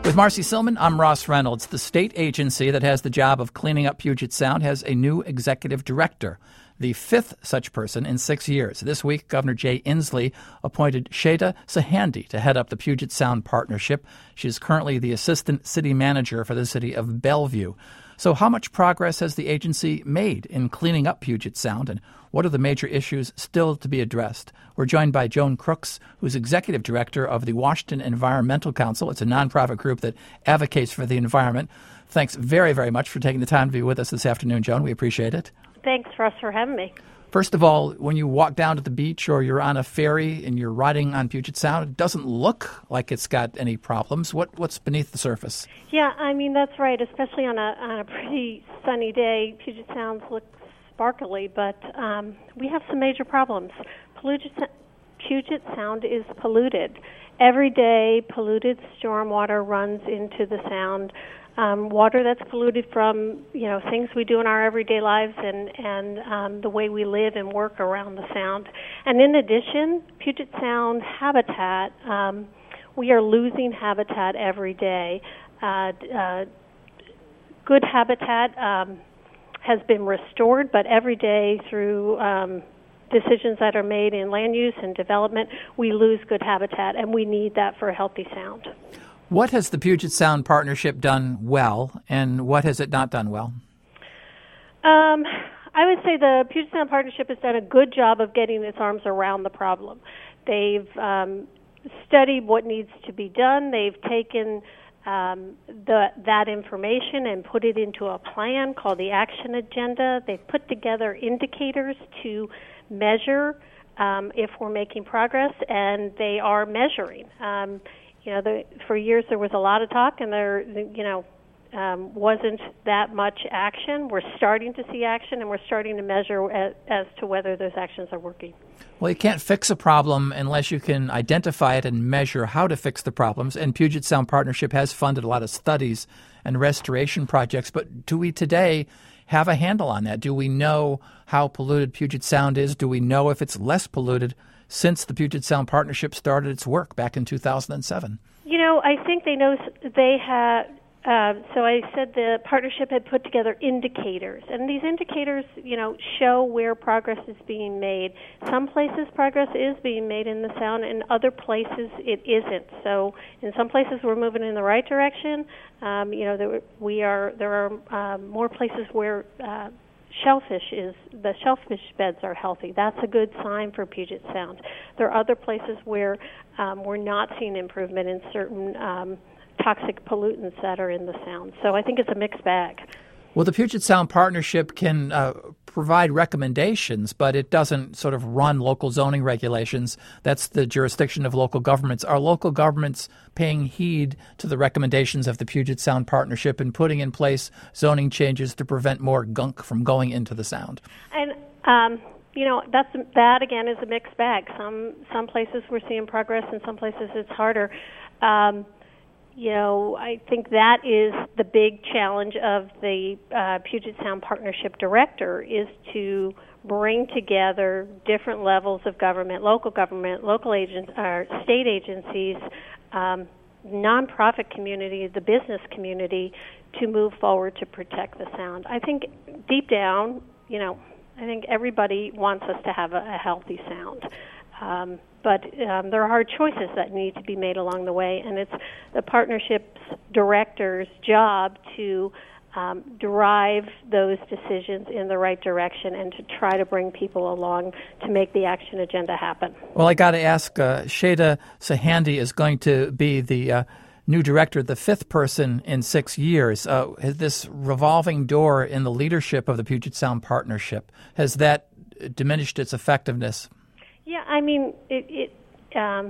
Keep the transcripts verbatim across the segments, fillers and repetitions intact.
With Marcy Silman, I'm Ross Reynolds. The state agency that has the job of cleaning up Puget Sound has a new executive director, the fifth such person in six years. This week, Governor Jay Inslee appointed Shada Sahandi to head up the Puget Sound Partnership. She is currently the assistant city manager for the city of Bellevue. So how much progress has the agency made in cleaning up Puget Sound, and what are the major issues still to be addressed? We're joined by Joan Crooks, who's executive director of the Washington Environmental Council. It's a nonprofit group that advocates for the environment. Thanks very, very much for taking the time to be with us this afternoon, Joan. We appreciate it. Thanks, Russ, for having me. First of all, when you walk down to the beach or you're on a ferry and you're riding on Puget Sound, it doesn't look like it's got any problems. What What's beneath the surface? Yeah, I mean, that's right. Especially on a on a pretty sunny day, Puget Sound looks sparkly, but um, we have some major problems. Puget, Puget Sound is polluted. Every day, polluted stormwater runs into the sound. Um, water that's polluted from, you know, things we do in our everyday lives and, and um, the way we live and work around the sound. And in addition, Puget Sound habitat, um, we are losing habitat every day. Uh, uh, good habitat um, has been restored, but every day through um, decisions that are made in land use and development, we lose good habitat, and we need that for a healthy sound. What has the Puget Sound Partnership done well, and what has it not done well? Um, I would say the Puget Sound Partnership has done a good job of getting its arms around the problem. They've um, studied what needs to be done. They've taken um, the, that information and put it into a plan called the Action Agenda. They've put together indicators to measure um, if we're making progress, and they are measuring. Um, You know, the, for years there was a lot of talk, and there, you know, um, wasn't that much action. We're starting to see action, and we're starting to measure as, as to whether those actions are working. Well, you can't fix a problem unless you can identify it and measure how to fix the problems. And Puget Sound Partnership has funded a lot of studies and restoration projects. But do we today have a handle on that? Do we know how polluted Puget Sound is? Do we know if it's less polluted since the Puget Sound Partnership started its work back in two thousand seven? You know, I think they know they have. Uh, so I said the partnership had put together indicators, and these indicators, you know, show where progress is being made. Some places progress is being made in the sound, and other places it isn't. So in some places we're moving in the right direction. Um, you know, there, we are. There are um, more places where Uh, shellfish is, the shellfish beds are healthy. That's a good sign for Puget Sound. There are other places where um, we're not seeing improvement in certain um, toxic pollutants that are in the sound. So I think it's a mixed bag. Well, the Puget Sound Partnership can uh, provide recommendations, but it doesn't sort of run local zoning regulations. That's the jurisdiction of local governments. Are local governments paying heed to the recommendations of the Puget Sound Partnership and putting in place zoning changes to prevent more gunk from going into the sound? And um, you know, that's that again is a mixed bag. Some some places we're seeing progress, and some places it's harder. Um, You know, I think that is the big challenge of the uh, Puget Sound Partnership Director, is to bring together different levels of government, local government, local agents, or state agencies, um, nonprofit community, the business community, to move forward to protect the sound. I think deep down, you know, I think everybody wants us to have a, a healthy sound. Um, but um, there are hard choices that need to be made along the way, and it's the partnership's director's job to um, drive those decisions in the right direction and to try to bring people along to make the action agenda happen. Well, I got to ask, uh, Shada Sahandi is going to be the uh, new director, the fifth person in six years. Uh, has this revolving door in the leadership of the Puget Sound Partnership, has that diminished its effectiveness? Yeah, I mean, it, it um,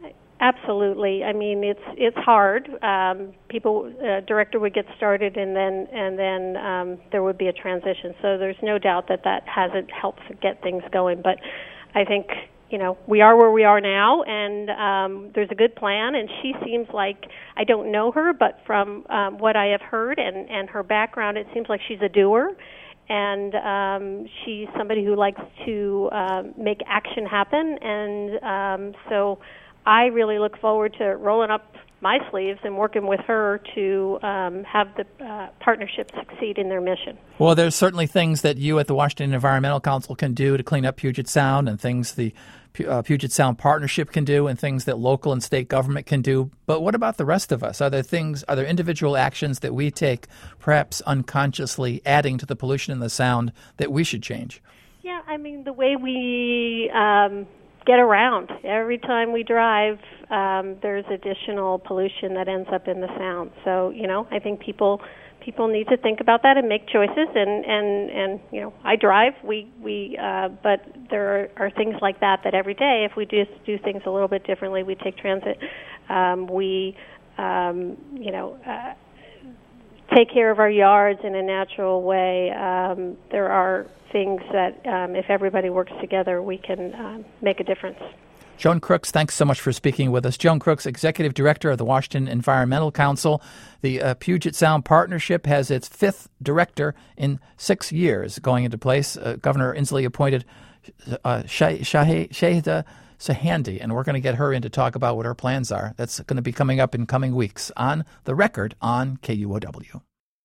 absolutely. I mean, it's it's hard. Um, people, uh, director would get started, and then and then um, there would be a transition. So there's no doubt that that hasn't helped get things going. But I think, you know, we are where we are now, and um, there's a good plan. And she seems like, I don't know her, but from um, what I have heard and and her background, it seems like she's a doer. And um, she's somebody who likes to uh, make action happen. And um, so I really look forward to rolling up my sleeves and working with her to um, have the uh, partnership succeed in their mission. Well, there's certainly things that you at the Washington Environmental Council can do to clean up Puget Sound, and things the uh, Puget Sound Partnership can do, and things that local and state government can do. But what about the rest of us? Are there things, are there individual actions that we take, perhaps unconsciously adding to the pollution in the sound, that we should change? Yeah, I mean, the way we um, get around. Every time we drive, um, there's additional pollution that ends up in the sound. So, you know, I think people people need to think about that and make choices. And, and, and you know, I drive, we, we uh, but there are, are things like that that every day, if we just do things a little bit differently, we take transit, um, we, um, you know, uh, take care of our yards in a natural way. Um, there are things that, um, if everybody works together, we can um, make a difference. Joan Crooks, thanks so much for speaking with us. Joan Crooks, Executive Director of the Washington Environmental Council. The uh, Puget Sound Partnership has its fifth director in six years going into place. Uh, Governor Inslee appointed uh, Shahida Sahandi, and we're going to get her in to talk about what her plans are. That's going to be coming up in coming weeks on The Record on K U O W.